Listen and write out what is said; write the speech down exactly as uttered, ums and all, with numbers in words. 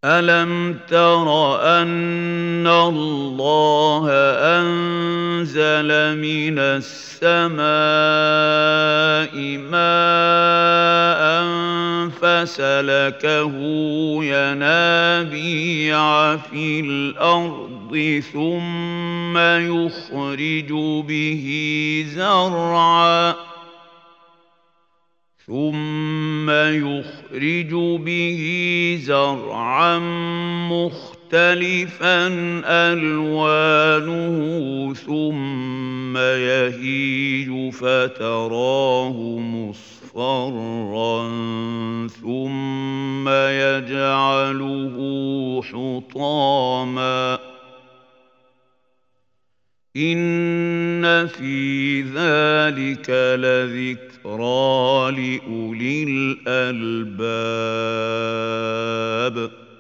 أَلَمْ تَرَ أَنَّ اللَّهَ أَنزَلَ مِنَ السَّمَاءِ مَاءً فَسَلَكَهُ يَنَابِيعَ فِي الْأَرْضِ ثُمَّ يُخْرِجُ بِهِ زَرْعًا ثُمَّ يُخْرِجُ بِهِ زَرْعًا مُخْتَلِفًا أَلْوَانُهُ ثُمَّ يَهِيجُ فَتَرَاهُ مُصْفَرًّا ثُمَّ يَجْعَلُهُ حُطَامًا إِنَّ فِي ذَلِكَ لَذِكْرَىٰ لِأُولِي الْأَلْبَابِ